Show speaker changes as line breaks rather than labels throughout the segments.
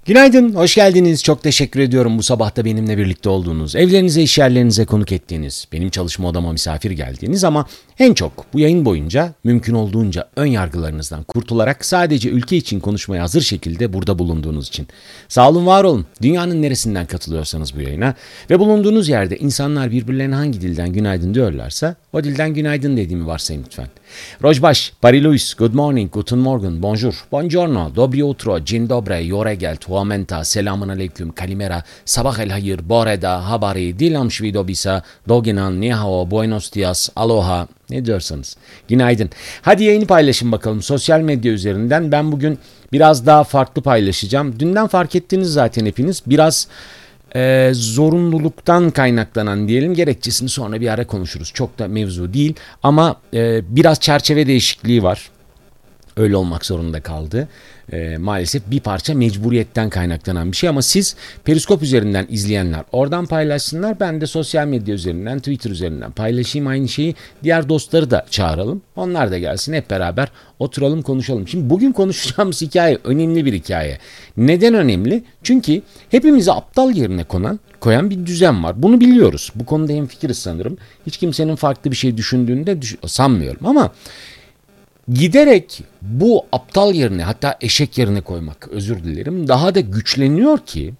Günaydın, hoş geldiniz. Çok teşekkür ediyorum bu sabah da benimle birlikte olduğunuz, evlerinize, iş yerlerinize konuk ettiğiniz, benim çalışma odama misafir geldiğiniz ama en çok bu yayın boyunca mümkün olduğunca ön yargılarınızdan kurtularak sadece ülke için konuşmaya hazır şekilde burada bulunduğunuz için. Sağ olun, var olun. Dünyanın neresinden katılıyorsanız bu yayına ve bulunduğunuz yerde insanlar birbirlerine hangi dilden günaydın diyorlarsa o dilden günaydın dediğimi varsayın lütfen. Rojbaş, Pariluis, good morning, guten morgen, bonjour, buongiorno, dobry utro, dzień dobry, yoregel, tuamenta, selamun aleyküm, kalimera, sabah el hayır, boreda, habari, dilam shvidobisa, doginan, nihao, buenos dias, aloha, ne diyorsanız. Günaydın. Hadi yayını paylaşın bakalım sosyal medya üzerinden. Ben bugün biraz daha farklı paylaşacağım. Dünden fark ettiniz zaten hepiniz. Biraz zorunluluktan kaynaklanan diyelim, gerekçesini sonra bir ara konuşuruz. Çok da mevzu değil ama biraz çerçeve değişikliği var. Öyle olmak zorunda kaldı. Maalesef bir parça mecburiyetten kaynaklanan bir şey ama siz Periskop üzerinden izleyenler oradan paylaşsınlar. Ben de sosyal medya üzerinden, Twitter üzerinden paylaşayım aynı şeyi. Diğer dostları da çağıralım. Onlar da gelsin, hep beraber oturalım konuşalım. Şimdi bugün konuşacağımız hikaye önemli bir hikaye. Neden önemli? Çünkü hepimizi aptal yerine koyan bir düzen var. Bunu biliyoruz. Bu konuda hemfikiriz sanırım. Hiç kimsenin farklı bir şey düşündüğünü de sanmıyorum ama giderek bu aptal yerine, hatta eşek yerine koymak, özür dilerim, daha da güçleniyor ki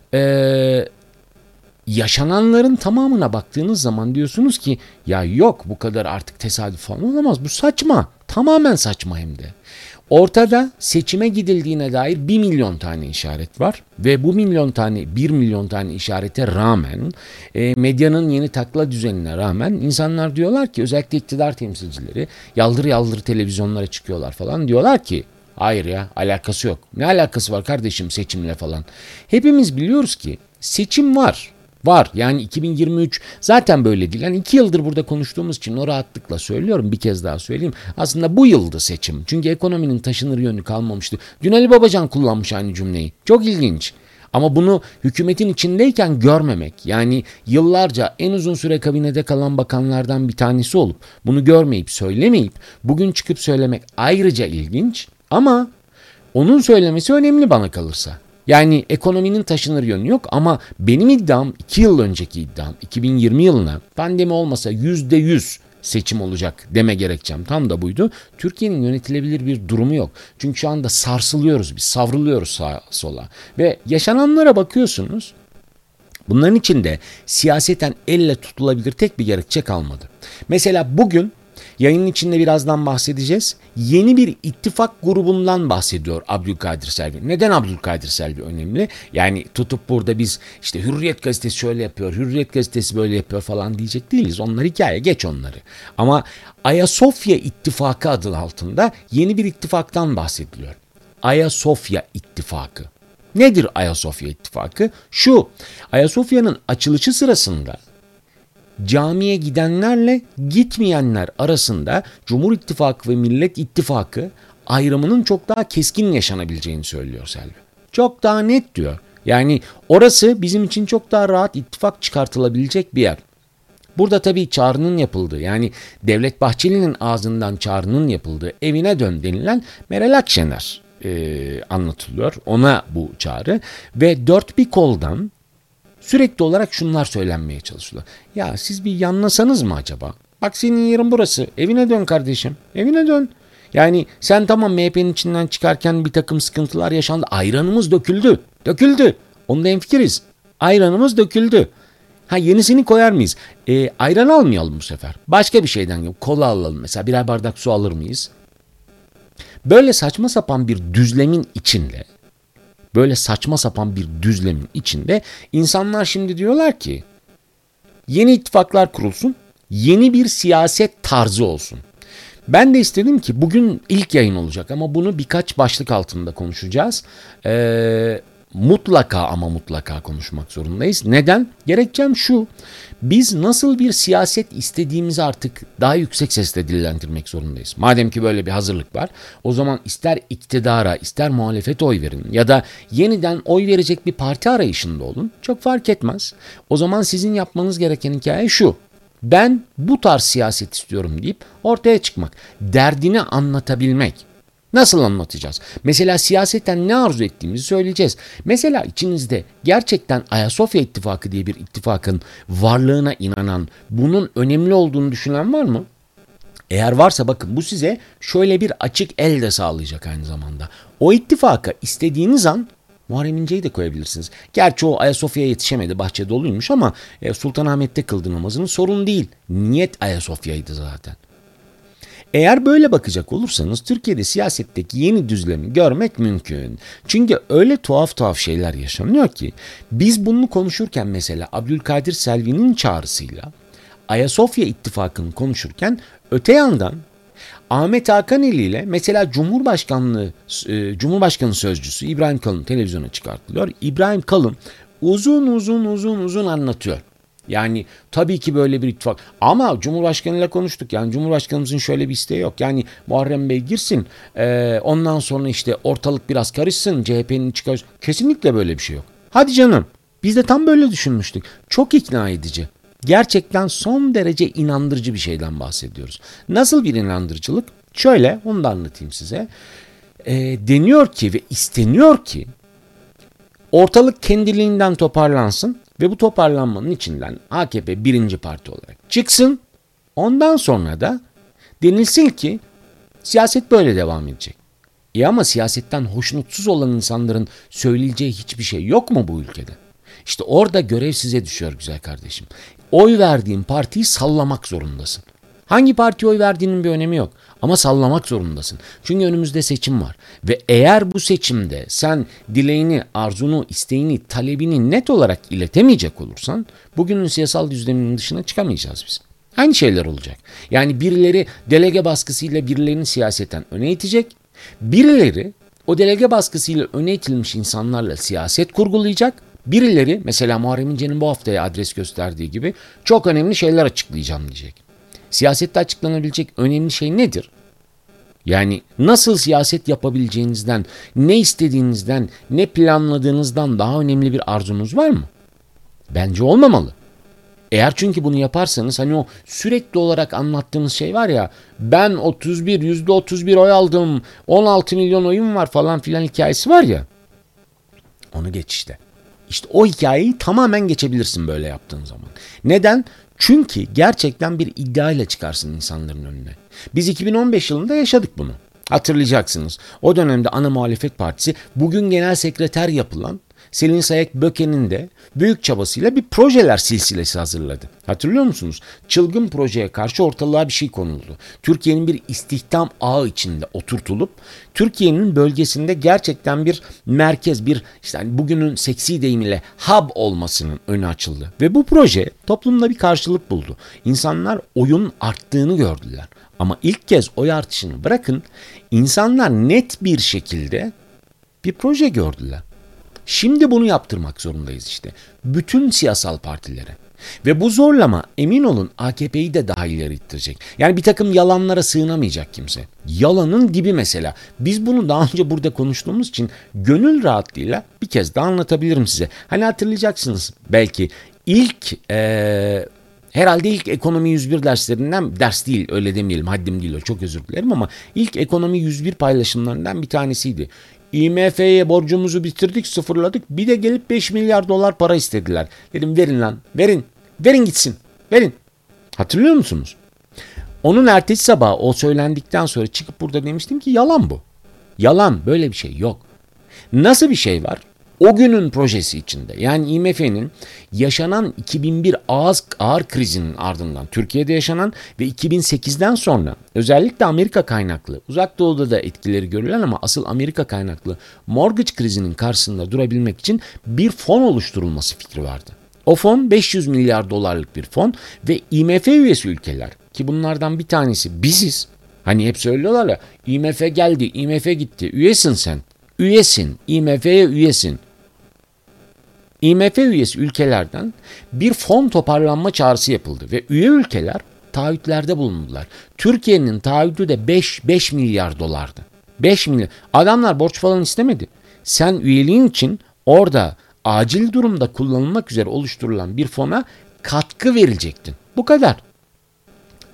yaşananların tamamına baktığınız zaman diyorsunuz ki ya yok, bu kadar artık tesadüf falan olamaz, bu saçma, tamamen saçma hem de. Ortada seçime gidildiğine dair 1 milyon tane işaret var ve bu 1 milyon tane işarete rağmen medyanın yeni takla düzenine rağmen insanlar diyorlar ki, özellikle iktidar temsilcileri yaldır yaldır televizyonlara çıkıyorlar falan, diyorlar ki hayır ya, alakası yok. Ne alakası var kardeşim seçimle falan. Hepimiz biliyoruz ki seçim var. Var yani 2023 zaten böyle değil. Yani 2 yıldır burada konuştuğumuz için o rahatlıkla söylüyorum, bir kez daha söyleyeyim. Aslında bu yıldı seçim. Çünkü ekonominin taşınır yönü kalmamıştı. Dün Ali Babacan kullanmış aynı cümleyi. Çok ilginç. Ama bunu hükümetin içindeyken görmemek, yani yıllarca en uzun süre kabinede kalan bakanlardan bir tanesi olup bunu görmeyip söylemeyip bugün çıkıp söylemek ayrıca ilginç ama onun söylemesi önemli bana kalırsa. Yani ekonominin taşınır yönü yok ama benim iddiam, 2 yıl önceki iddiam, 2020 yılına pandemi olmasa %100 seçim olacak deme gerekçem tam da buydu. Türkiye'nin yönetilebilir bir durumu yok. Çünkü şu anda sarsılıyoruz, biz savruluyoruz sağa sola ve yaşananlara bakıyorsunuz. Bunların içinde siyaseten elle tutulabilir tek bir gerekçe kalmadı. Mesela bugün yayının içinde birazdan bahsedeceğiz. Yeni bir ittifak grubundan bahsediyor Abdülkadir Selvi. Neden Abdülkadir Selvi önemli? Yani tutup burada biz işte Hürriyet gazetesi şöyle yapıyor, Hürriyet gazetesi böyle yapıyor falan diyecek değiliz. Onlar hikaye, geç onları. Ama Ayasofya İttifakı adı altında yeni bir ittifaktan bahsediliyor. Ayasofya İttifakı. Nedir Ayasofya İttifakı? Şu, Ayasofya'nın açılışı sırasında camiye gidenlerle gitmeyenler arasında Cumhur İttifakı ve Millet İttifakı ayrımının çok daha keskin yaşanabileceğini söylüyor Selvi. Çok daha net diyor. Yani orası bizim için çok daha rahat ittifak çıkartılabilecek bir yer. Burada tabii çağrının yapıldığı, yani Devlet Bahçeli'nin ağzından çağrının yapıldığı evine dön denilen Meral Akşener anlatılıyor. Ona bu çağrı ve dört bir koldan sürekli olarak şunlar söylenmeye çalışılıyor. Ya siz bir yanlasanız mı acaba? Bak senin yerin burası. Evine dön kardeşim. Evine dön. Yani sen tamam, MHP'nin içinden çıkarken bir takım sıkıntılar yaşandı. Ayranımız döküldü. Döküldü. Onda hemfikiriz. Ayranımız döküldü. Ha, yenisini koyar mıyız? Ayran almayalım bu sefer. Başka bir şeyden yok. Kola alalım mesela. Birer bardak su alır mıyız? Böyle saçma sapan bir düzlemin içinde, insanlar şimdi diyorlar ki yeni ittifaklar kurulsun, yeni bir siyaset tarzı olsun. Ben de istedim ki bugün ilk yayın olacak ama bunu birkaç başlık altında konuşacağız. Mutlaka konuşmak zorundayız. Neden? Gerekçem şu: biz nasıl bir siyaset istediğimizi artık daha yüksek sesle dillendirmek zorundayız. Madem ki böyle bir hazırlık var, o zaman ister iktidara ister muhalefete oy verin ya da yeniden oy verecek bir parti arayışında olun. Çok fark etmez. O zaman sizin yapmanız gereken hikaye şu: ben bu tarz siyaset istiyorum deyip ortaya çıkmak, derdini anlatabilmek. Nasıl anlatacağız? Mesela siyasetten ne arzu ettiğimizi söyleyeceğiz. Mesela içinizde gerçekten Ayasofya İttifakı diye bir ittifakın varlığına inanan, bunun önemli olduğunu düşünen var mı? Eğer varsa bakın bu size şöyle bir açık el de sağlayacak aynı zamanda. O ittifaka istediğiniz an Muharrem İnce'yi de koyabilirsiniz. Gerçi o Ayasofya'ya yetişemedi, bahçe doluymuş ama Sultanahmet'te kıldı namazını, sorun değil. Niyet Ayasofya'ydı zaten. Eğer böyle bakacak olursanız Türkiye'de siyasetteki yeni düzlemi görmek mümkün. Çünkü öyle tuhaf tuhaf şeyler yaşanıyor ki biz bunu konuşurken mesela Abdülkadir Selvi'nin çağrısıyla Ayasofya İttifakı'nı konuşurken öte yandan Ahmet Hakaneli ile mesela Cumhurbaşkanı sözcüsü İbrahim Kalın televizyona çıkartılıyor. İbrahim Kalın uzun anlatıyor. Yani tabii ki böyle bir ittifak. Ama Cumhurbaşkanıyla konuştuk. Yani Cumhurbaşkanımızın şöyle bir isteği yok. Yani Muharrem Bey girsin. Ondan sonra işte ortalık biraz karışsın. CHP'nin çıkar. Kesinlikle böyle bir şey yok. Hadi canım. Biz de tam böyle düşünmüştük. Çok ikna edici. Gerçekten son derece inandırıcı bir şeyden bahsediyoruz. Nasıl bir inandırıcılık? Şöyle, onu da anlatayım size. Deniyor ki ve isteniyor ki ortalık kendiliğinden toparlansın ve bu toparlanmanın içinden AKP birinci parti olarak çıksın. Ondan sonra da denilsin ki siyaset böyle devam edecek. Ama siyasetten hoşnutsuz olan insanların söyleyeceği hiçbir şey yok mu bu ülkede? İşte orada görev size düşüyor güzel kardeşim. Oy verdiğin partiyi sallamak zorundasın. Hangi partiye oy verdiğinin bir önemi yok. Ama sallamak zorundasın. Çünkü önümüzde seçim var. Ve eğer bu seçimde sen dileğini, arzunu, isteğini, talebini net olarak iletemeyecek olursan bugünün siyasal düzleminin dışına çıkamayacağız biz. Aynı şeyler olacak. Yani birileri delege baskısıyla birilerini siyaseten öne itecek. Birileri o delege baskısıyla öne itilmiş insanlarla siyaset kurgulayacak. Birileri mesela Muharrem İnce'nin bu haftaya adres gösterdiği gibi çok önemli şeyler açıklayacağım diyecek. Siyasette açıklanabilecek önemli şey nedir? Yani nasıl siyaset yapabileceğinizden, ne istediğinizden, ne planladığınızdan daha önemli bir arzunuz var mı? Bence olmamalı. Eğer çünkü bunu yaparsanız hani o sürekli olarak anlattığınız şey var ya, ben %31 oy aldım, 16 milyon oyum var falan filan hikayesi var ya, onu geç işte. İşte o hikayeyi tamamen geçebilirsin böyle yaptığın zaman. Neden? Çünkü gerçekten bir iddiayla çıkarsın insanların önüne. Biz 2015 yılında yaşadık bunu. Hatırlayacaksınız. O dönemde ana muhalefet partisi bugün genel sekreter yapılan Selin Sayek Böke'nin de büyük çabasıyla bir projeler silsilesi hazırladı. Hatırlıyor musunuz? Çılgın projeye karşı ortalığa bir şey konuldu. Türkiye'nin bir istihdam ağı içinde oturtulup Türkiye'nin bölgesinde gerçekten bir merkez, bir işte hani bugünün seksi deyimiyle hub olmasının önü açıldı. Ve bu proje toplumda bir karşılık buldu. İnsanlar oyun arttığını gördüler. Ama ilk kez oy artışını bırakın, insanlar net bir şekilde bir proje gördüler. Şimdi bunu yaptırmak zorundayız işte. Bütün siyasal partilere. Ve bu zorlama emin olun AKP'yi de daha ileri ittirecek. Yani bir takım yalanlara sığınamayacak kimse. Yalanın dibi mesela. Biz bunu daha önce burada konuştuğumuz için gönül rahatlığıyla bir kez daha anlatabilirim size. Hani hatırlayacaksınız belki herhalde ilk ekonomi 101 derslerinden, ders değil öyle demeyelim, haddim değil o, çok özür dilerim, ama ilk ekonomi 101 paylaşımlarından bir tanesiydi. IMF'ye borcumuzu bitirdik, sıfırladık. Bir de gelip 5 milyar dolar para istediler. Dedim verin lan, verin. Verin gitsin, verin. Hatırlıyor musunuz? Onun ertesi sabahı o söylendikten sonra çıkıp burada demiştim ki yalan bu. Yalan, böyle bir şey yok. Nasıl bir şey var? O günün projesi içinde, yani IMF'nin yaşanan 2001 ağır krizinin ardından Türkiye'de yaşanan ve 2008'den sonra özellikle Amerika kaynaklı, uzak doğuda da etkileri görülen ama asıl Amerika kaynaklı mortgage krizinin karşısında durabilmek için bir fon oluşturulması fikri vardı. O fon 500 milyar dolarlık bir fon ve IMF üyesi ülkeler, ki bunlardan bir tanesi biziz. Hani hep söylüyorlar ya, IMF geldi, IMF gitti, üyesin sen. Üyesin, IMF'ye üyesin. IMF üyesi ülkelerden bir fon toparlanma çağrısı yapıldı ve üye ülkeler taahhütlerde bulundular. Türkiye'nin taahhütü de 5 milyar dolardı. 5 milyar. Adamlar borç falan istemedi. Sen üyeliğin için orada acil durumda kullanılmak üzere oluşturulan bir fona katkı verecektin. Bu kadar.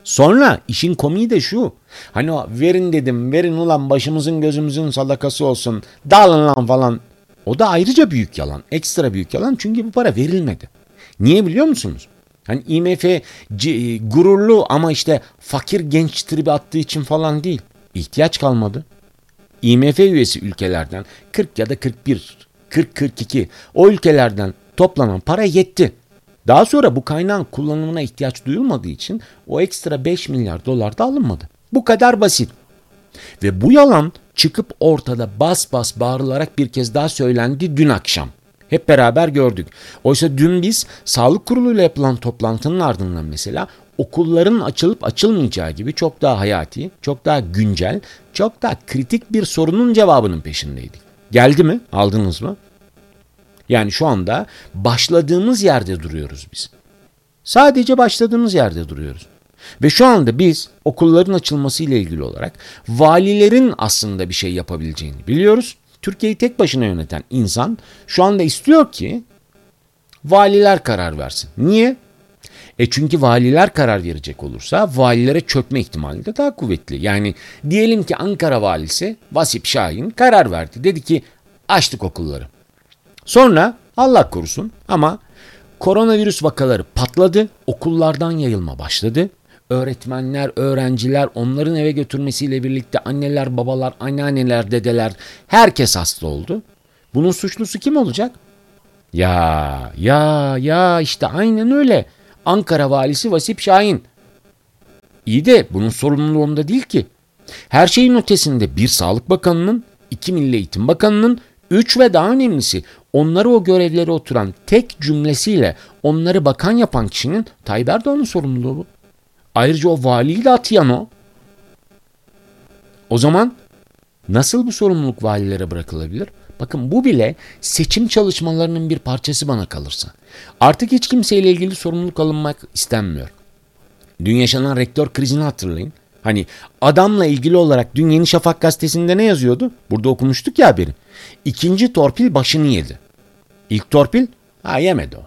Sonra işin komiği de şu. Hani o verin dedim, verin ulan başımızın gözümüzün sadakası olsun, dağılın lan falan. O da ayrıca büyük yalan, ekstra büyük yalan çünkü bu para verilmedi. Niye biliyor musunuz? Hani IMF gururlu ama işte fakir genç tribi attığı için falan değil. İhtiyaç kalmadı. IMF üyesi ülkelerden 40 ya da 41, 40-42 o ülkelerden toplanan para yetti. Daha sonra bu kaynağın kullanımına ihtiyaç duyulmadığı için o ekstra 5 milyar dolar da alınmadı. Bu kadar basit. Ve bu yalan çıkıp ortada bas bas bağırılarak bir kez daha söylendi dün akşam. Hep beraber gördük. Oysa dün biz Sağlık Kurulu'yla yapılan toplantının ardından mesela okulların açılıp açılmayacağı gibi çok daha hayati, çok daha güncel, çok daha kritik bir sorunun cevabının peşindeydik. Geldi mi? Aldınız mı? Yani şu anda başladığımız yerde duruyoruz biz. Sadece başladığımız yerde duruyoruz. Ve şu anda biz okulların açılması ile ilgili olarak valilerin aslında bir şey yapabileceğini biliyoruz. Türkiye'yi tek başına yöneten insan şu anda istiyor ki valiler karar versin. Niye? Çünkü valiler karar verecek olursa valilere çökme ihtimali de daha kuvvetli. Yani diyelim ki Ankara valisi Vasip Şahin karar verdi. Dedi ki açtık okulları. Sonra Allah korusun ama koronavirüs vakaları patladı. Okullardan yayılma başladı. Öğretmenler, öğrenciler onların eve götürmesiyle birlikte anneler, babalar, anneanneler, dedeler herkes hasta oldu. Bunun suçlusu kim olacak? Ya işte aynen öyle. Ankara valisi Vasip Şahin. İyi de bunun sorumluluğu onda değil ki. Her şeyin ötesinde bir Sağlık Bakanı'nın, 2 Milli Eğitim Bakanı'nın, 3 ve daha önemlisi onları o görevlere oturan tek cümlesiyle onları bakan yapan kişinin Tayyip Erdoğan'ın sorumluluğu bu. Ayrıca o valiyi de atayan o. O zaman nasıl bu sorumluluk valilere bırakılabilir? Bakın bu bile seçim çalışmalarının bir parçası bana kalırsa. Artık hiç kimseyle ilgili sorumluluk alınmak istenmiyor. Dün yaşanan rektör krizini hatırlayın. Hani adamla ilgili olarak dün Yeni Şafak gazetesinde ne yazıyordu? Burada okumuştuk ya haberi. İkinci torpil başını yedi. İlk torpil yemedi o.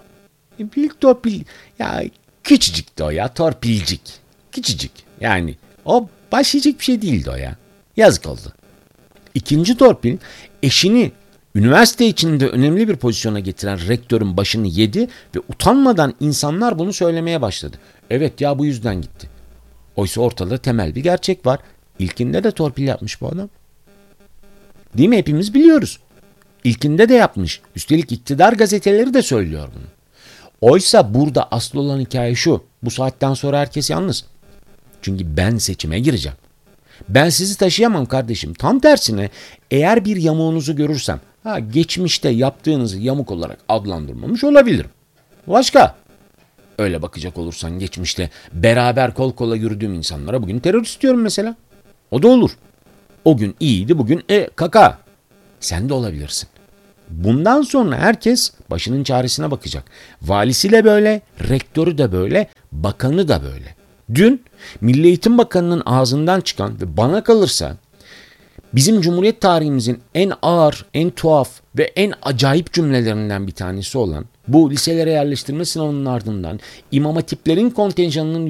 İlk torpil ya küçücüktü o ya, torpilcik. Küçücük yani o başlayacak bir şey değildi o ya. Yazık oldu. İkinci torpil eşini üniversite içinde önemli bir pozisyona getiren rektörün başını yedi ve utanmadan insanlar bunu söylemeye başladı. Evet ya bu yüzden gitti. Oysa ortada temel bir gerçek var. İlkinde de torpil yapmış bu adam. Değil mi? Hepimiz biliyoruz. İlkinde de yapmış. Üstelik iktidar gazeteleri de söylüyor bunu. Oysa burada asıl olan hikaye şu. Bu saatten sonra herkes yalnız. Çünkü ben seçime gireceğim. Ben sizi taşıyamam kardeşim. Tam tersine eğer bir yamuğunuzu görürsem geçmişte yaptığınızı yamuk olarak adlandırmamış olabilirim. Başka? Öyle bakacak olursan geçmişte beraber kol kola yürüdüğüm insanlara bugün terörist diyorum mesela. O da olur. O gün iyiydi bugün kaka. Sen de olabilirsin. Bundan sonra herkes başının çaresine bakacak. Valisi de böyle, rektörü de böyle, bakanı da böyle. Dün Milli Eğitim Bakanı'nın ağzından çıkan ve bana kalırsa bizim Cumhuriyet tarihimizin en ağır, en tuhaf ve en acayip cümlelerinden bir tanesi olan bu liselere yerleştirme sınavının ardından İmam Hatiplerin kontenjanının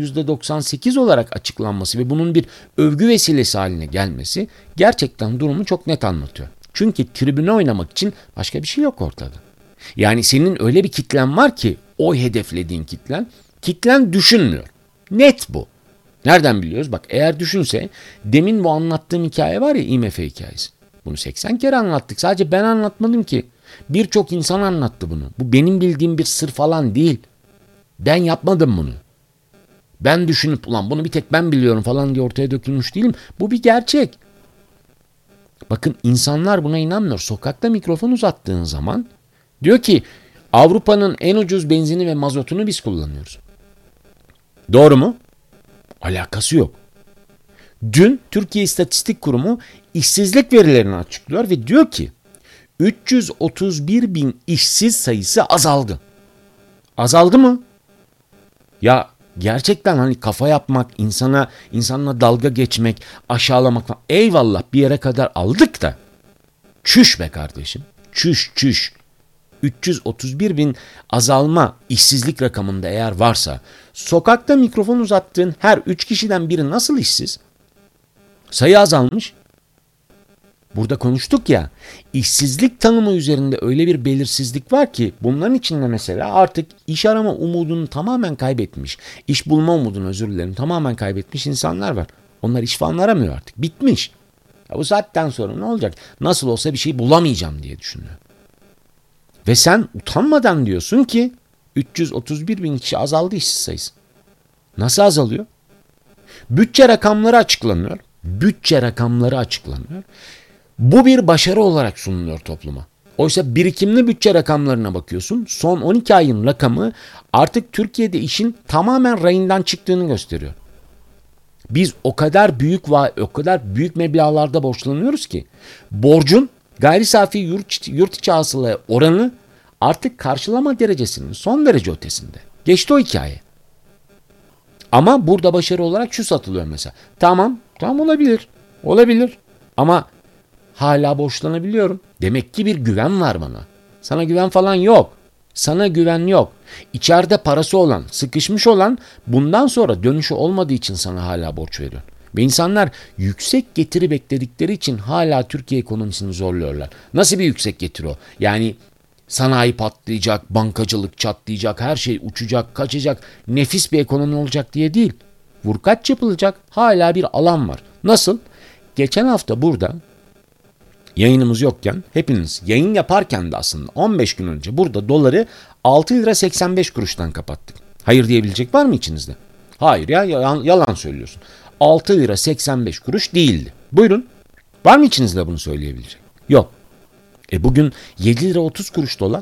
%98 olarak açıklanması ve bunun bir övgü vesilesi haline gelmesi gerçekten durumu çok net anlatıyor. Çünkü tribüne oynamak için başka bir şey yok ortada. Yani senin öyle bir kitlen var ki o hedeflediğin kitlen düşünmüyor. Net bu. Nereden biliyoruz? Bak eğer düşünse demin bu anlattığım hikaye var ya IMF hikayesi. Bunu 80 kere anlattık. Sadece ben anlatmadım ki. Birçok insan anlattı bunu. Bu benim bildiğim bir sır falan değil. Ben yapmadım bunu. Ben düşünüp ulan bunu bir tek ben biliyorum falan diye ortaya dökülmüş değilim. Bu bir gerçek. Bakın insanlar buna inanmıyor. Sokakta mikrofon uzattığın zaman diyor ki Avrupa'nın en ucuz benzini ve mazotunu biz kullanıyoruz. Doğru mu? Alakası yok. Dün Türkiye İstatistik Kurumu işsizlik verilerini açıklıyor ve diyor ki 331 bin işsiz sayısı azaldı. Azaldı mı? Ya gerçekten hani kafa yapmak, insanla dalga geçmek, aşağılamak falan. Eyvallah bir yere kadar aldık da. Çüş be kardeşim. Çüş. 331 bin azalma işsizlik rakamında eğer varsa, sokakta mikrofon uzattığın her 3 kişiden biri nasıl işsiz? Sayı azalmış. Burada konuştuk ya, işsizlik tanımı üzerinde öyle bir belirsizlik var ki bunların içinde mesela artık iş arama umudunu tamamen kaybetmiş, iş bulma umudunu tamamen kaybetmiş insanlar var. Onlar iş falan aramıyor artık. Bitmiş. Ya bu saatten sonra ne olacak? Nasıl olsa bir şey bulamayacağım diye düşünüyor. Ve sen utanmadan diyorsun ki 331 bin kişi azaldı işsiz sayısı. Nasıl azalıyor? Bütçe rakamları açıklanıyor. Bu bir başarı olarak sunuluyor topluma. Oysa birikimli bütçe rakamlarına bakıyorsun. Son 12 ayın rakamı artık Türkiye'de işin tamamen rayından çıktığını gösteriyor. Biz o kadar büyük meblağlarda borçlanıyoruz ki borcun gayri safi yurt içi hasılaya oranı artık karşılama derecesinin son derece ötesinde. Geçti o hikaye. Ama burada başarı olarak şu satılıyor mesela. Tamam olabilir. Ama hala borçlanabiliyorum. Demek ki bir güven var bana. Sana güven falan yok. Sana güven yok. İçeride parası olan, sıkışmış olan bundan sonra dönüşü olmadığı için sana hala borç veriyor. Ve insanlar yüksek getiri bekledikleri için hala Türkiye ekonomisini zorluyorlar. Nasıl bir yüksek getiri o? Yani sanayi patlayacak, bankacılık çatlayacak, her şey uçacak, kaçacak, nefis bir ekonomi olacak diye değil. Vurkaç yapılacak hala bir alan var. Nasıl? Geçen hafta burada yayınımız yokken hepiniz yayın yaparken de aslında 15 gün önce burada doları 6 lira 85 kuruştan kapattık. Hayır diyebilecek var mı içinizde? Hayır ya yalan söylüyorsun. 6 lira 85 kuruş değildi. Buyurun. Var mı içinizde bunu söyleyebilecek? Yok. Bugün 7 lira 30 kuruş dolar.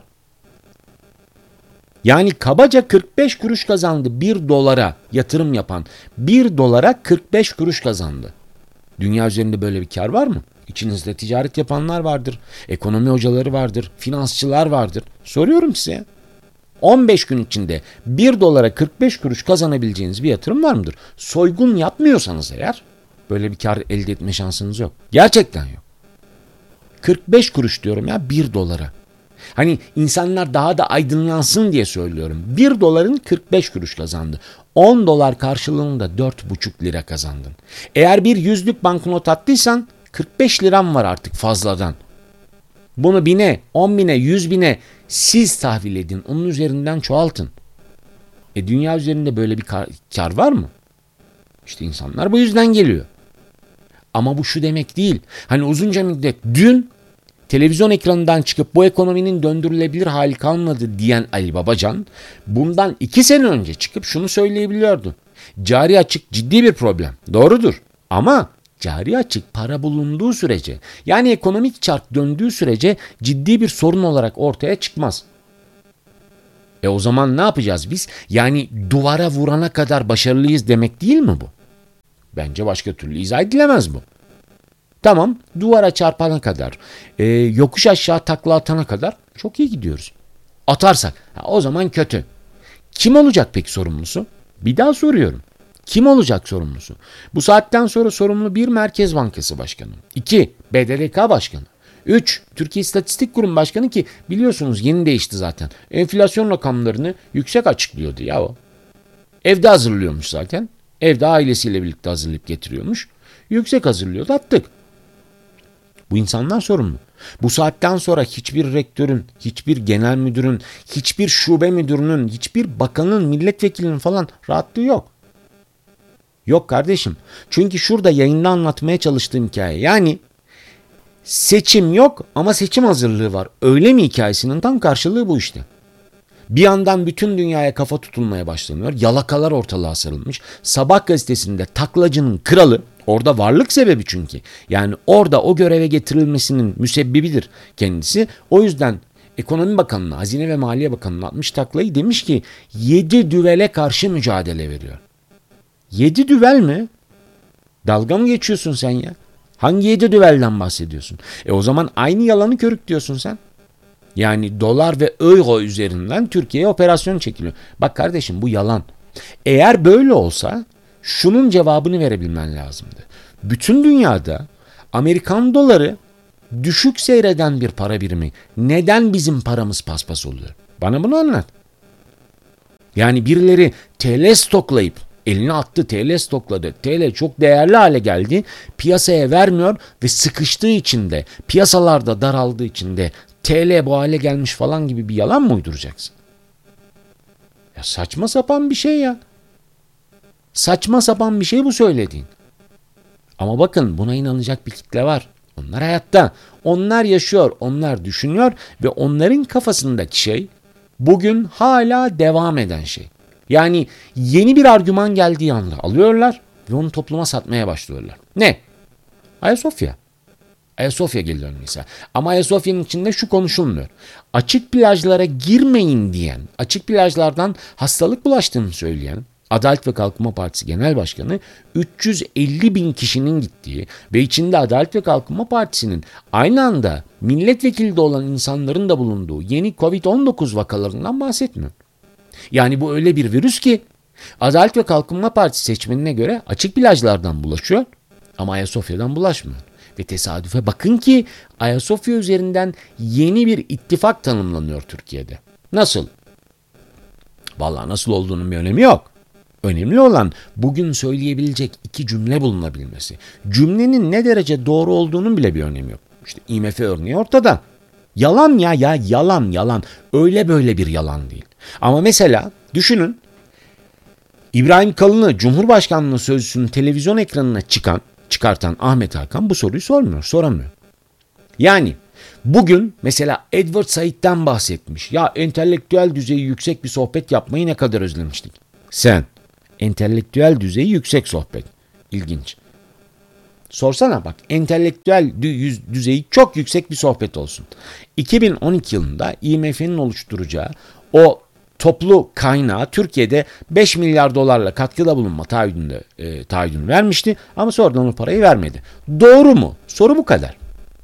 Yani kabaca 45 kuruş kazandı 1 dolara yatırım yapan. 1 dolara 45 kuruş kazandı. Dünya üzerinde böyle bir kar var mı? İçinizde ticaret yapanlar vardır, ekonomi hocaları vardır, finansçılar vardır. Soruyorum size. 15 gün içinde 1 dolara 45 kuruş kazanabileceğiniz bir yatırım var mıdır? Soygun yapmıyorsanız eğer böyle bir kar elde etme şansınız yok. Gerçekten yok. 45 kuruş diyorum ya 1 dolara. Hani insanlar daha da aydınlansın diye söylüyorum. 1 doların 45 kuruş kazandı. 10 dolar karşılığında 4,5 lira kazandın. Eğer bir 100'lük banknot attıysan 45 liram var artık fazladan. Bunu 1000'e, 10.000'e, 100.000'e siz tahvil edin. Onun üzerinden çoğaltın. Dünya üzerinde böyle bir kar var mı? İşte insanlar bu yüzden geliyor. Ama bu şu demek değil. Hani uzunca müddet dün televizyon ekranından çıkıp bu ekonominin döndürülebilir hali kalmadı diyen Ali Babacan bundan 2 sene önce çıkıp şunu söyleyebiliyordu. Cari açık ciddi bir problem. Doğrudur. Ama cari açık para bulunduğu sürece, yani ekonomik çark döndüğü sürece ciddi bir sorun olarak ortaya çıkmaz. O zaman ne yapacağız biz? Yani duvara vurana kadar başarılıyız demek değil mi bu? Bence başka türlü izah edilemez bu. Tamam, duvara çarpana kadar, yokuş aşağı takla atana kadar çok iyi gidiyoruz. Atarsak o zaman kötü. Kim olacak peki sorumlusu? Bir daha soruyorum. Kim olacak sorumlusu? Bu saatten sonra sorumlu 1. Merkez Bankası Başkanı, 2. BDDK Başkanı, 3. Türkiye İstatistik Kurumu Başkanı ki biliyorsunuz yeni değişti zaten. Enflasyon rakamlarını yüksek açıklıyordu ya o. Evde hazırlıyormuş zaten. Evde ailesiyle birlikte hazırlayıp getiriyormuş. Yüksek hazırlıyordu, attık. Bu insanlar sorumlu. Bu saatten sonra hiçbir rektörün, hiçbir genel müdürün, hiçbir şube müdürünün, hiçbir bakanın, milletvekilinin falan rahatlığı yok. Yok kardeşim. Çünkü şurada yayında anlatmaya çalıştığım hikaye. Yani seçim yok ama seçim hazırlığı var. Öyle mi hikayesinin tam karşılığı bu işte. Bir yandan bütün dünyaya kafa tutulmaya başlanıyor. Yalakalar ortalığa sarılmış. Sabah gazetesinde taklacının kralı, orada varlık sebebi çünkü. Yani orada o göreve getirilmesinin müsebbibidir kendisi. O yüzden Ekonomi Bakanı'na, Hazine ve Maliye Bakanı'na atmış taklayı, demiş ki 7 düvele karşı mücadele veriyor. 7 düvel mi? Dalga mı geçiyorsun sen ya? Hangi 7 düvelden bahsediyorsun? O zaman aynı yalanı körüklüyorsun sen. Yani dolar ve euro üzerinden Türkiye'ye operasyon çekiliyor. Bak kardeşim, bu yalan. Eğer böyle olsa şunun cevabını verebilmen lazımdı. Bütün dünyada Amerikan doları düşük seyreden bir para birimi neden bizim paramız paspas oluyor? Bana bunu anlat. Yani birileri TL stoklayıp eline attı, TL stokladı. TL çok değerli hale geldi. Piyasaya vermiyor ve sıkıştığı için de, piyasalarda daraldığı için de TL bu hale gelmiş falan gibi bir yalan mı uyduracaksın? Ya saçma sapan bir şey ya. Saçma sapan bir şey bu söylediğin. Ama bakın, buna inanacak bir kitle var. Onlar hayatta. Onlar yaşıyor, onlar düşünüyor ve onların kafasındaki şey bugün hala devam eden şey. Yani yeni bir argüman geldiği anda alıyorlar ve onu topluma satmaya başlıyorlar. Ne? Ayasofya. Ayasofya geliyor mesela. Ama Ayasofya'nın içinde şu konuşulmuyor. Açık plajlara girmeyin diyen, açık plajlardan hastalık bulaştığını söyleyen Adalet ve Kalkınma Partisi Genel Başkanı 350 bin kişinin gittiği ve içinde Adalet ve Kalkınma Partisi'nin aynı anda milletvekili de olan insanların da bulunduğu yeni Covid-19 vakalarından bahsetmiyor. Yani bu öyle bir virüs ki Adalet ve Kalkınma Partisi seçmenine göre açık plajlardan bulaşıyor ama Ayasofya'dan bulaşmıyor. Ve tesadüfe bakın ki Ayasofya üzerinden yeni bir ittifak tanımlanıyor Türkiye'de. Nasıl? Vallahi nasıl olduğunun bir önemi yok. Önemli olan bugün söyleyebilecek iki cümle bulunabilmesi. Cümlenin ne derece doğru olduğunun bile bir önemi yok. İşte IMF örneği ortada. Yalan ya yalan. Öyle böyle bir yalan değil. Ama mesela düşünün, İbrahim Kalın'ı Cumhurbaşkanlığı sözcüsünün televizyon ekranına çıkartan Ahmet Hakan bu soruyu soramıyor. Yani bugün mesela Edward Said'den bahsetmiş. Ya entelektüel düzeyi yüksek bir sohbet yapmayı ne kadar özlemiştik. Sen, entelektüel düzeyi yüksek sohbet. İlginç. Sorsana bak, entelektüel düzeyi çok yüksek bir sohbet olsun. 2012 yılında IMF'nin oluşturacağı o toplu kaynağı Türkiye'de 5 milyar dolarla katkıda bulunma taahhüdünü vermişti ama sonradan o parayı vermedi. Doğru mu? Soru bu kadar.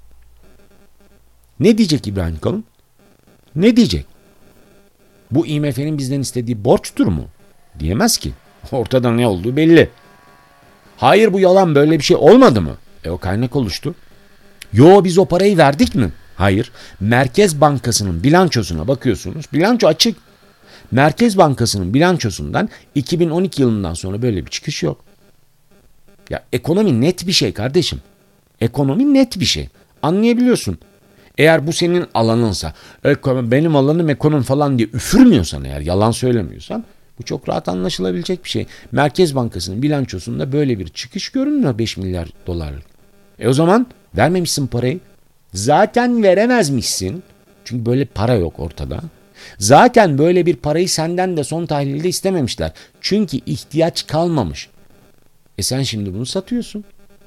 Ne diyecek İbrahim Kalın? Ne diyecek? Bu IMF'nin bizden istediği borçtur mu? Diyemez ki. Ortada ne olduğu belli. Hayır bu yalan, böyle bir şey olmadı mı? O kaynak oluştu. Yo, biz o parayı verdik mi? Hayır. Merkez Bankası'nın bilançosuna bakıyorsunuz. Bilanço açık. Merkez Bankası'nın bilançosundan 2012 yılından sonra böyle bir çıkış yok. Ya ekonomi net bir şey kardeşim. Ekonomi net bir şey. Anlayabiliyorsun. Eğer bu senin alanınsa, benim alanım ekonomi falan diye üfürmüyorsan, eğer yalan söylemiyorsan, bu çok rahat anlaşılabilecek bir şey. Merkez Bankası'nın bilançosunda böyle bir çıkış görünmüyor 5 milyar dolarlık. O zaman vermemişsin parayı. Zaten veremezmişsin. Çünkü böyle para yok ortada. Zaten böyle bir parayı senden de son tahlilde istememişler. Çünkü ihtiyaç kalmamış. Sen şimdi bunu satıyorsun.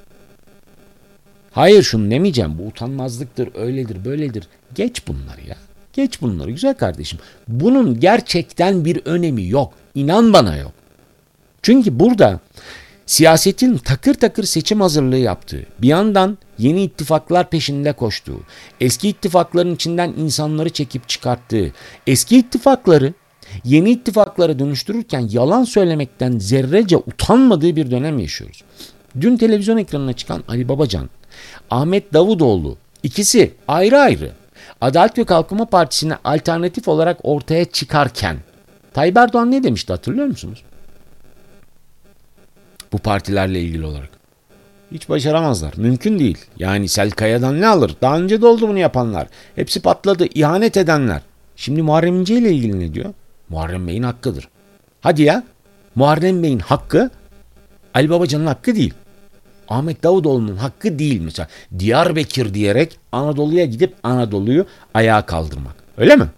Hayır şunu demeyeceğim, bu utanmazlıktır, öyledir, böyledir. Geç bunları ya. Geç bunları güzel kardeşim. Bunun gerçekten bir önemi yok. İnan bana yok. Çünkü burada siyasetin takır takır seçim hazırlığı yaptığı, bir yandan yeni ittifaklar peşinde koştuğu, eski ittifakların içinden insanları çekip çıkarttığı, eski ittifakları yeni ittifaklara dönüştürürken yalan söylemekten zerrece utanmadığı bir dönem yaşıyoruz. Dün televizyon ekranına çıkan Ali Babacan, Ahmet Davutoğlu, ikisi ayrı ayrı Adalet ve Kalkınma Partisi'ne alternatif olarak ortaya çıkarken Tayyip Erdoğan ne demişti, hatırlıyor musunuz? Bu partilerle ilgili olarak. Hiç başaramazlar. Mümkün değil. Yani Selkaya'dan ne alır? Daha önce de oldu bunu yapanlar. Hepsi patladı. İhanet edenler. Şimdi Muharrem İnce ile ilgili ne diyor? Muharrem Bey'in hakkıdır. Hadi ya. Muharrem Bey'in hakkı Ali Babacan'ın hakkı değil. Ahmet Davutoğlu'nun hakkı değil mesela. Diyarbakır diyerek Anadolu'ya gidip Anadolu'yu ayağa kaldırmak. Öyle mi?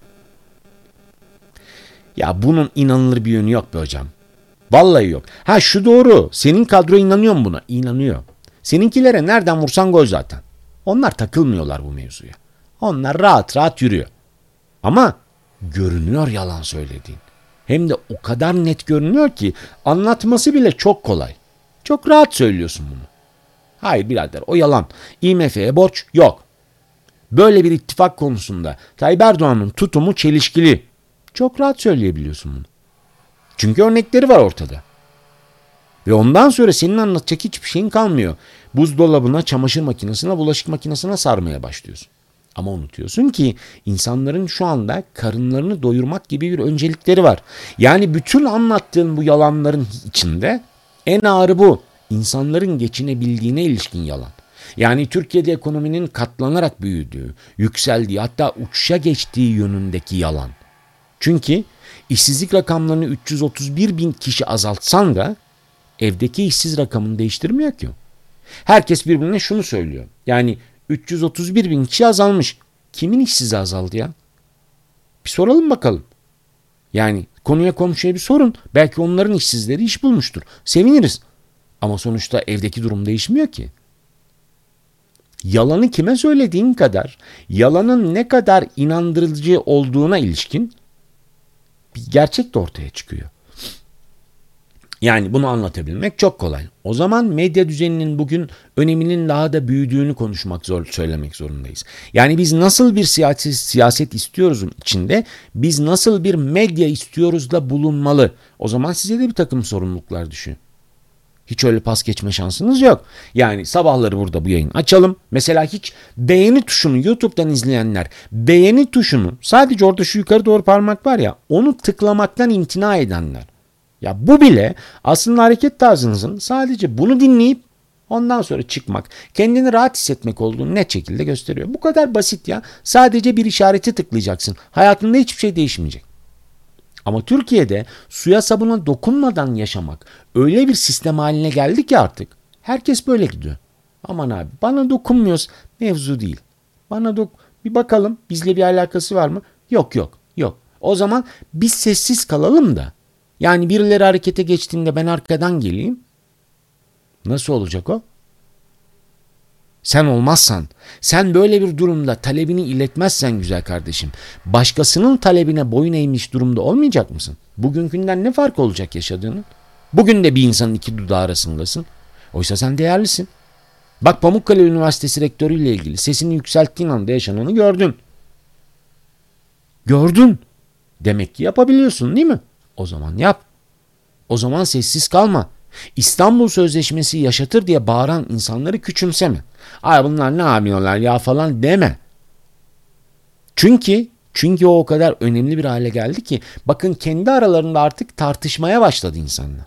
Ya bunun inanılır bir yönü yok be hocam. Vallahi yok. Ha şu doğru. Senin kadro inanıyor mu buna? İnanıyor. Seninkilere nereden vursan gol zaten. Onlar takılmıyorlar bu mevzuya. Onlar rahat rahat yürüyor. Ama görünüyor yalan söylediğin. Hem de o kadar net görünüyor ki anlatması bile çok kolay. Çok rahat söylüyorsun bunu. Hayır birader, o yalan. IMF'ye borç yok. Böyle bir ittifak konusunda Tayyip Erdoğan'ın tutumu çelişkili. Çok rahat söyleyebiliyorsun bunu. Çünkü örnekleri var ortada. Ve ondan sonra senin anlatacak hiçbir şeyin kalmıyor. Buzdolabına, çamaşır makinesine, bulaşık makinesine sarmaya başlıyorsun. Ama unutuyorsun ki insanların şu anda karınlarını doyurmak gibi bir öncelikleri var. Yani bütün anlattığın bu yalanların içinde en ağırı bu. İnsanların geçinebildiğine ilişkin yalan. Yani Türkiye'de ekonominin katlanarak büyüdüğü, yükseldiği, hatta uçuşa geçtiği yönündeki yalan. Çünkü işsizlik rakamlarını 331 bin kişi azaltsan da evdeki işsiz rakamını değiştirmiyor ki. Herkes birbirine şunu söylüyor. Yani 331 bin kişi azalmış. Kimin işsizi azaldı ya? Bir soralım bakalım. Yani konuya komşuya bir sorun. Belki onların işsizleri iş bulmuştur. Seviniriz. Ama sonuçta evdeki durum değişmiyor ki. Yalanı kime söylediğin kadar, yalanın ne kadar inandırıcı olduğuna ilişkin bir gerçek de ortaya çıkıyor. Yani bunu anlatabilmek çok kolay. O zaman medya düzeninin bugün öneminin daha da büyüdüğünü söylemek zorundayız. Yani biz nasıl bir siyaset istiyoruz içinde, biz nasıl bir medya istiyoruz da bulunmalı. O zaman size de bir takım sorumluluklar düşüyor. Hiç öyle pas geçme şansınız yok. Yani sabahları burada bu yayını açalım. Mesela hiç beğeni tuşunu YouTube'dan izleyenler beğeni tuşunu sadece orada şu yukarı doğru parmak var ya onu tıklamaktan imtina edenler. Ya bu bile aslında hareket tarzınızın sadece bunu dinleyip ondan sonra çıkmak, kendini rahat hissetmek olduğunu net şekilde gösteriyor. Bu kadar basit ya. Sadece bir işareti tıklayacaksın. Hayatında hiçbir şey değişmeyecek. Ama Türkiye'de suya sabuna dokunmadan yaşamak öyle bir sistem haline geldi ki artık herkes böyle gidiyor. Aman abi bana dokunmuyoruz mevzu değil. Bir bakalım bizle bir alakası var mı? Yok. O zaman biz sessiz kalalım da. Yani birileri harekete geçtiğinde ben arkadan geleyim. Nasıl olacak o? Sen olmazsan, sen böyle bir durumda talebini iletmezsen güzel kardeşim, başkasının talebine boyun eğmiş durumda olmayacak mısın? Bugünkünden ne fark olacak yaşadığının? Bugün de bir insanın iki dudağı arasındasın. Oysa sen değerlisin. Bak Pamukkale Üniversitesi rektörüyle ilgili sesini yükselttiğin anda yaşananı gördün. Gördün. Demek ki yapabiliyorsun değil mi? O zaman yap. O zaman sessiz kalma. İstanbul Sözleşmesi yaşatır diye bağıran insanları küçümseme. Ay bunlar ne yapıyorlar ya falan deme. Çünkü o kadar önemli bir hale geldi ki bakın kendi aralarında artık tartışmaya başladı insanlar.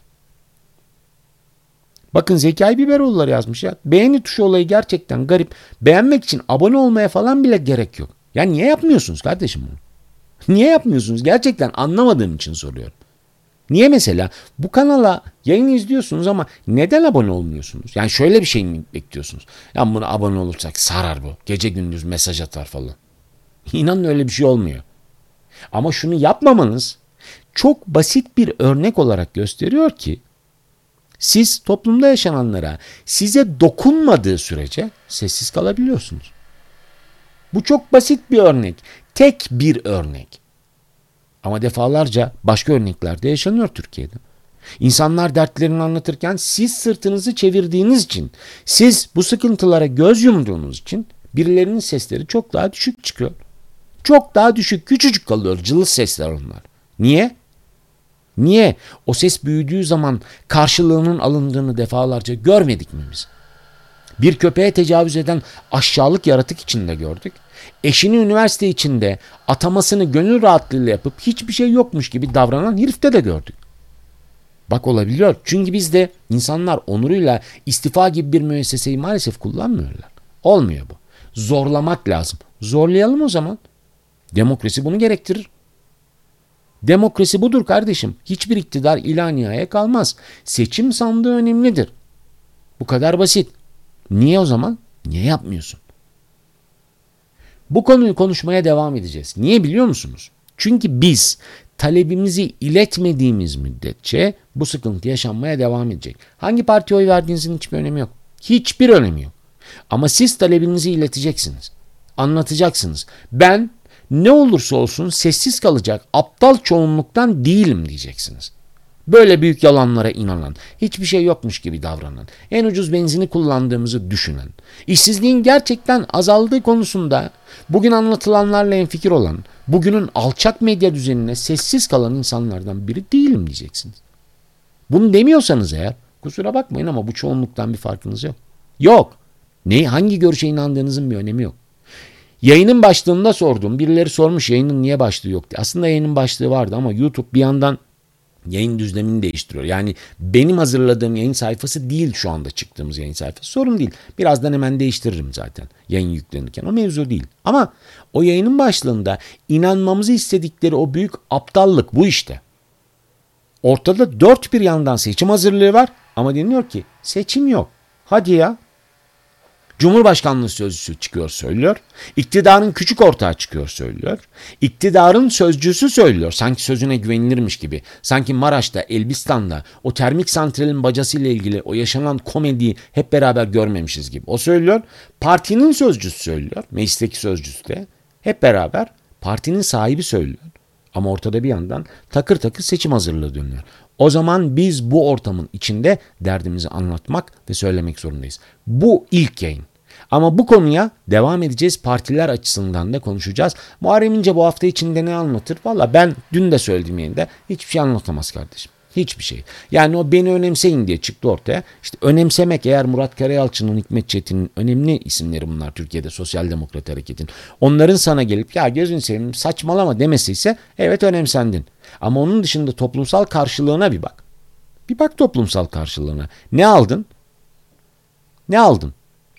Bakın Zekai Biberoğulları yazmış ya. Beğeni tuşu olayı gerçekten garip. Beğenmek için abone olmaya falan bile gerek yok. Ya niye yapmıyorsunuz kardeşim bunu? Niye yapmıyorsunuz? Gerçekten anlamadığım için soruyorum. Niye mesela bu kanala yayını izliyorsunuz ama neden abone olmuyorsunuz? Yani şöyle bir şey mi bekliyorsunuz? Ya buna abone olursak sarar bu. Gece gündüz mesaj atar falan. İnanın öyle bir şey olmuyor. Ama şunu yapmamanız çok basit bir örnek olarak gösteriyor ki siz toplumda yaşananlara size dokunmadığı sürece sessiz kalabiliyorsunuz. Bu çok basit bir örnek. Tek bir örnek. Ama defalarca başka örneklerde yaşanıyor Türkiye'de. İnsanlar dertlerini anlatırken siz sırtınızı çevirdiğiniz için, siz bu sıkıntılara göz yumduğunuz için birilerinin sesleri çok daha düşük çıkıyor. Çok daha düşük, küçücük kalıyor, cılız sesler onlar. Niye? Niye? O ses büyüdüğü zaman karşılığının alındığını defalarca görmedik mi biz? Bir köpeğe tecavüz eden aşağılık yaratık içinde gördük. Eşini üniversite içinde atamasını gönül rahatlığıyla yapıp hiçbir şey yokmuş gibi davranan herifte de gördük. Bak olabiliyor. Çünkü bizde insanlar onuruyla istifa gibi bir müesseseyi maalesef kullanmıyorlar. Olmuyor bu. Zorlamak lazım. Zorlayalım o zaman. Demokrasi bunu gerektirir. Demokrasi budur kardeşim. Hiçbir iktidar ilaniyeye kalmaz. Seçim sandığı önemlidir. Bu kadar basit. Niye o zaman? Niye yapmıyorsun? Bu konuyu konuşmaya devam edeceğiz. Niye biliyor musunuz? Çünkü biz talebimizi iletmediğimiz müddetçe bu sıkıntı yaşanmaya devam edecek. Hangi partiye oy verdiğinizin hiçbir önemi yok. Hiçbir önemi yok. Ama siz talebinizi ileteceksiniz. Anlatacaksınız. Ben ne olursa olsun sessiz kalacak aptal çoğunluktan değilim diyeceksiniz. Böyle büyük yalanlara inanan, hiçbir şey yokmuş gibi davranan, en ucuz benzini kullandığımızı düşünen, işsizliğin gerçekten azaldığı konusunda bugün anlatılanlarla hemfikir olan, bugünün alçak medya düzenine sessiz kalan insanlardan biri değilim diyeceksiniz. Bunu demiyorsanız eğer Kusura bakmayın ama bu çoğunluktan bir farkınız yok. Yok. Hangi görüşe inandığınızın bir önemi yok. Yayının başlığında sordum. Birileri sormuş yayının niye başlığı yok diye. Aslında yayının başlığı vardı ama YouTube bir yandan yayın düzlemini değiştiriyor. Yani benim hazırladığım yayın sayfası değil şu anda çıktığımız yayın sayfası. Sorun değil. Birazdan hemen değiştiririm zaten yayın yüklenirken. O mevzu değil. Ama o yayının başlığında inanmamızı istedikleri o büyük aptallık bu işte. Ortada dört bir yandan seçim hazırlığı var ama deniliyor ki seçim yok. Hadi ya. Cumhurbaşkanlığı sözcüsü çıkıyor söylüyor. İktidarın küçük ortağı çıkıyor söylüyor. İktidarın sözcüsü söylüyor. Sanki sözüne güvenilirmiş gibi. Sanki Maraş'ta, Elbistan'da o termik santralin bacasıyla ilgili o yaşanan komediyi hep beraber görmemişiz gibi. O söylüyor. Partinin sözcüsü söylüyor. Meclisteki sözcüsü de hep beraber partinin sahibi söylüyor. Ama ortada bir yandan takır takır seçim hazırlığı dönüyor. O zaman biz bu ortamın içinde derdimizi anlatmak ve söylemek zorundayız. Bu ilk yayın. Ama bu konuya devam edeceğiz. Partiler açısından da konuşacağız. Muharrem İnce bu hafta içinde ne anlatır? Valla ben dün de söyledim yayında hiçbir şey anlatamaz kardeşim. Hiçbir şey. Yani o beni önemseyin diye çıktı ortaya. İşte önemsemek eğer Murat Karayalçı'nın, Hikmet Çetin'in önemli isimleri bunlar Türkiye'de Sosyal Demokrat Hareket'in. Onların sana gelip ya gözünü seveyim saçmalama demesiyse evet önemsendin. Ama onun dışında toplumsal karşılığına bir bak. Bir bak toplumsal karşılığına. Ne aldın? Ne aldın?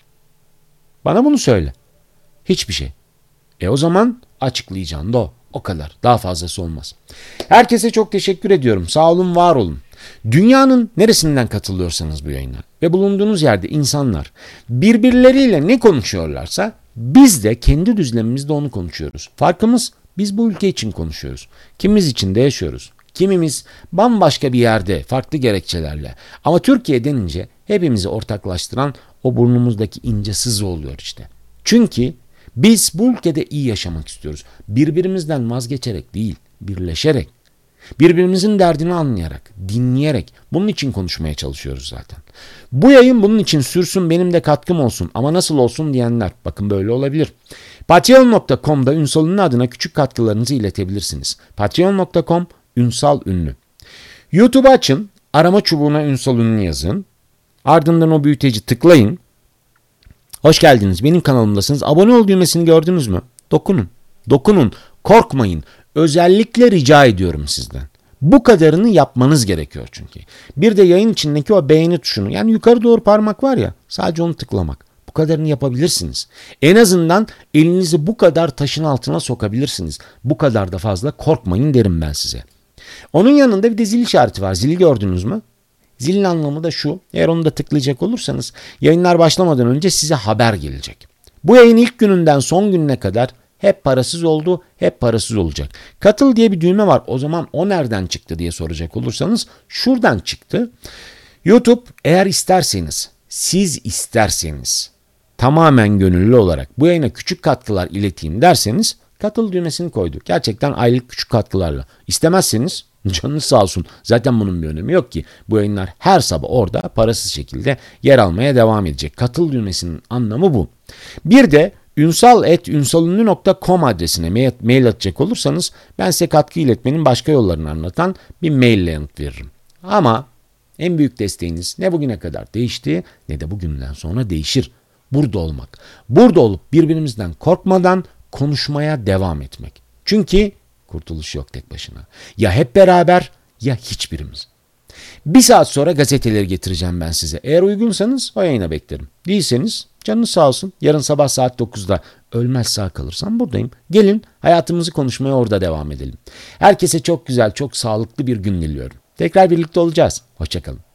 Bana bunu söyle. Hiçbir şey. O zaman açıklayacağım da o. O kadar. Daha fazlası olmaz. Herkese çok teşekkür ediyorum. Sağ olun, var olun. Dünyanın neresinden katılıyorsanız bu yayına ve bulunduğunuz yerde insanlar birbirleriyle ne konuşuyorlarsa biz de kendi düzlemimizde onu konuşuyoruz. Farkımız biz bu ülke için konuşuyoruz. Kimimiz içinde yaşıyoruz. Kimimiz bambaşka bir yerde farklı gerekçelerle. Ama Türkiye denince hepimizi ortaklaştıran o burnumuzdaki ince sızı oluyor işte. Çünkü biz bu ülkede iyi yaşamak istiyoruz. Birbirimizden vazgeçerek değil, birleşerek. Birbirimizin derdini anlayarak, dinleyerek bunun için konuşmaya çalışıyoruz zaten. Bu yayın bunun için sürsün, benim de katkım olsun ama nasıl olsun diyenler bakın böyle olabilir. Patreon.com'da Ünsal Ünlü adına küçük katkılarınızı iletebilirsiniz. Patreon.com Ünsal Ünlü. YouTube'u açın, arama çubuğuna Ünsal Ünlü yazın. Ardından o büyüteci tıklayın. Hoş geldiniz, benim kanalımdasınız. Abone ol düğmesini gördünüz mü? Dokunun. Dokunun. Korkmayın. Özellikle rica ediyorum sizden. Bu kadarını yapmanız gerekiyor çünkü. Bir de yayın içindeki o beğeni tuşunu, yani yukarı doğru parmak var ya, sadece onu tıklamak. Bu kadarını yapabilirsiniz. En azından elinizi bu kadar taşın altına sokabilirsiniz. Bu kadar da fazla korkmayın derim ben size. Onun yanında bir de zil işareti var. Zili gördünüz mü? Zilin anlamı da şu. Eğer onu da tıklayacak olursanız yayınlar başlamadan önce size haber gelecek. Bu yayın ilk gününden son gününe kadar hep parasız oldu, hep parasız olacak. Katıl diye bir düğme var. O zaman o nereden çıktı diye soracak olursanız şuradan çıktı. YouTube eğer isterseniz, siz isterseniz tamamen gönüllü olarak bu yayına küçük katkılar ileteyim derseniz katıl düğmesini koydu. Gerçekten aylık küçük katkılarla. İstemezseniz canınız sağ olsun. Zaten bunun bir önemi yok ki. Bu yayınlar her sabah orada parasız şekilde yer almaya devam edecek. Katıl düğmesinin anlamı bu. Bir de ünsal@ünsalünlü.com adresine mail atacak olursanız ben size katkı iletmenin başka yollarını anlatan bir maille yanıt veririm. Ama en büyük desteğiniz ne bugüne kadar değişti ne de bugünden sonra değişir. Burada olmak. Burada olup birbirimizden korkmadan konuşmaya devam etmek. Çünkü kurtuluş yok tek başına. Ya hep beraber ya hiçbirimiz. Bir saat sonra gazeteleri getireceğim ben size. Eğer uygunsanız o yayına beklerim. Değilseniz canınız sağ olsun. Yarın sabah saat 9'da ölmez sağ kalırsam buradayım. Gelin hayatımızı konuşmaya orada devam edelim. Herkese çok güzel, çok sağlıklı bir gün diliyorum. Tekrar birlikte olacağız. Hoşça kalın.